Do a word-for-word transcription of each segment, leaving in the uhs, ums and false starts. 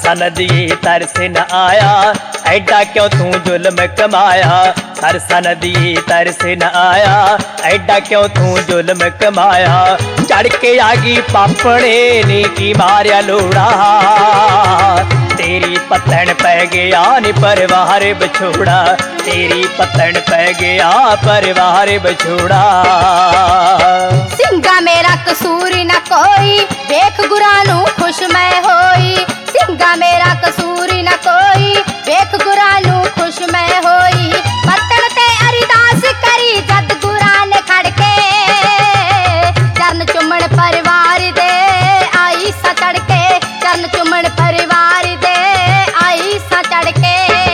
सरसा नदिए तरस न आया, ऐडा क्यों तू जुल्म कमाया। सरसा नदिए तरस न आया, ऐडा क्यों तू जुल्म कमाया। चढ़ के आगी पापने नी की मारिया लोड़ा, तेरी पतन पै गया नी परिवार बछोड़ा। तेरी पतन पै गया परिवार बछोड़ा। सिंगा मेरा कसूर न कोई, वेख गुरां नू खुश मैं होई। सिंगा मेरा कसूर न कोई, वेख गुरां नू खुश मैं होई। पतन ते अरदास करी जद गुरां ने खड़ के, चरण चुमन परिवार दे आई सा चढ़ के। चरण चुमन परिवार दे आई सा चढ़ के।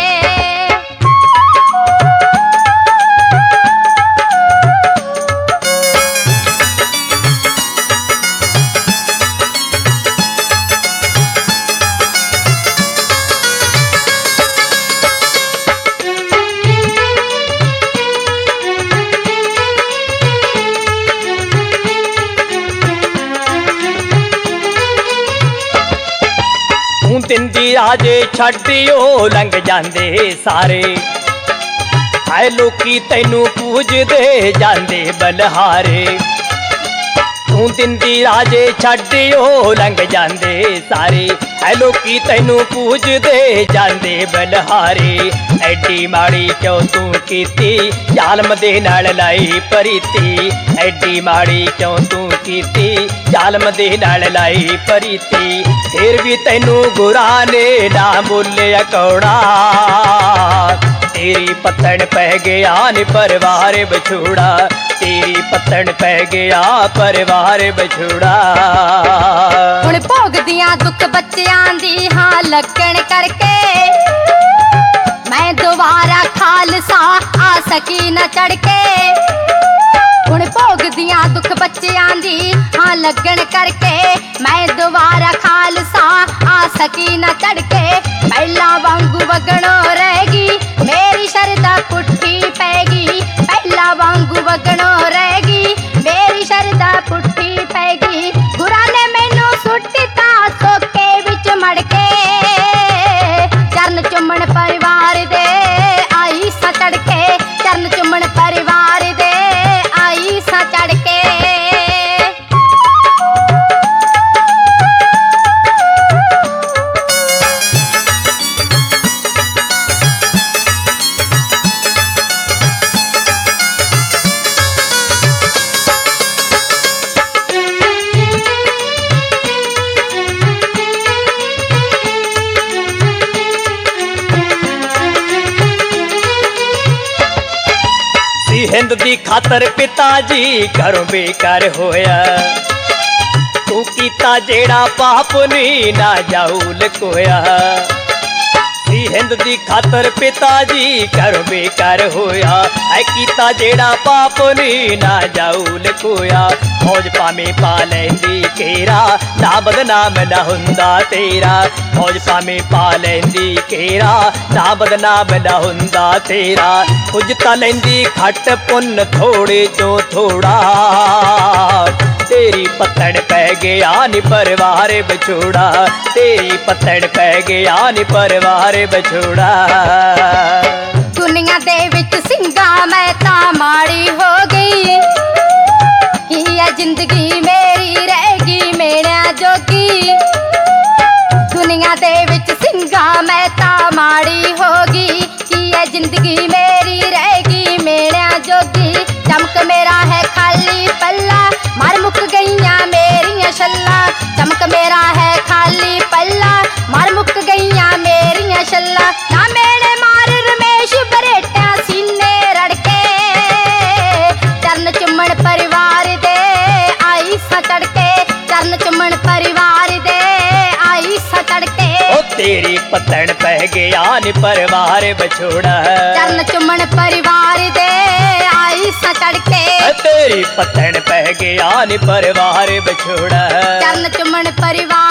दिंदी राजे छड्डियो लंघ जांदे सारे, हाय लोकी तैनू पूजदे जांदे बलहारे। तू दिंदी राजे छड्डियो लंघ जांदे सारे, हाय लोकी तैनू पूजदे जांदे बलहारे। एडी माड़ी क्यों तू कीती, जालम दे नाल लाई प्रीति। एडी माड़ी क्यों तू कीती, जालम दे नाल लाई प्रीति। फिर भी तैनू गुरा ने ना बोलिया कौड़ा, तेरी पतन पै गया नी परिवार बछोड़ा। तेरी पतन पै गया परिवार बछोड़ा। हुण भोगदियां दुख बच्चियां दी हां लगन करके, मैं दोबारा खालसा आ सकी न चढ़ के। हुण भोगदियां दुख बच्चियां दी हां लगन करके, मैं दोबारा खालसा आ सकी न चढ़ के। पहला वांगू वगणो रहेगी, मेरी शरदा पुट्ठी पैगी। पहला वांगू वगणो रहेगी, मेरी शरदा पुट्ठी पैगी। गुरा ने मैनू सुट्टा सोके विच मड़ के, चरण चुमन परिवार दे आई सा चढ़ के। चरण चुमन परिवार दे आई सा चढ़ के। हिंद दी खातर पिता जी घरों बेकार होया। तू कीता जेड़ा पाप नी ना जाऊ लकोया। हिंद दी खातर पिता जी घरों बेकार होया। है कीता जेड़ा पाप नी ना जाऊ लकोया। फौज पामे पा लैंदी केरा, ना बदनाम ना हुंदा तेरा। फौज पामे पा लैंदी केरा, ना बदनाम ना हुंदा तेरा। कुछ तां लैंदी खट पुन थोड़े चो थोड़ा, तेरी पतन पै गया नी परिवार बछोड़ा। तेरी पतन पै गया नी परिवार बछोड़ा। दुनिया दे विच सिंगा मैं तां माड़ी हो गई, की है जिंदगी मेरी रहेगी मेणा जोगी। दुनिया दे विच सिंगा मैं तां माड़ी होगी, की है जिंदगी मेरी रहेगी मेणा जोगी। चमक मेरा है खाली पल्ला, मार मुक गईयां मेरियां छल्ला। चमक मेरा है खाली पल्ला, मार मुक गईयां मेरियां छल्ला। ना मेरे मार रमेश बरेटा सीने रड़के, चरण चुमन परिवार दे आई सा चढ़ के। चरण चुमन परिवार दे आई सा चढ़ के। ओ तेरी पतन पै गया नी परिवार बछोड़ा। चरण चुमन परिवार दे आई सा चढ़ के। तेरी पतन पै गया नी परिवार बछोड़ा। चरण चुमन परिवार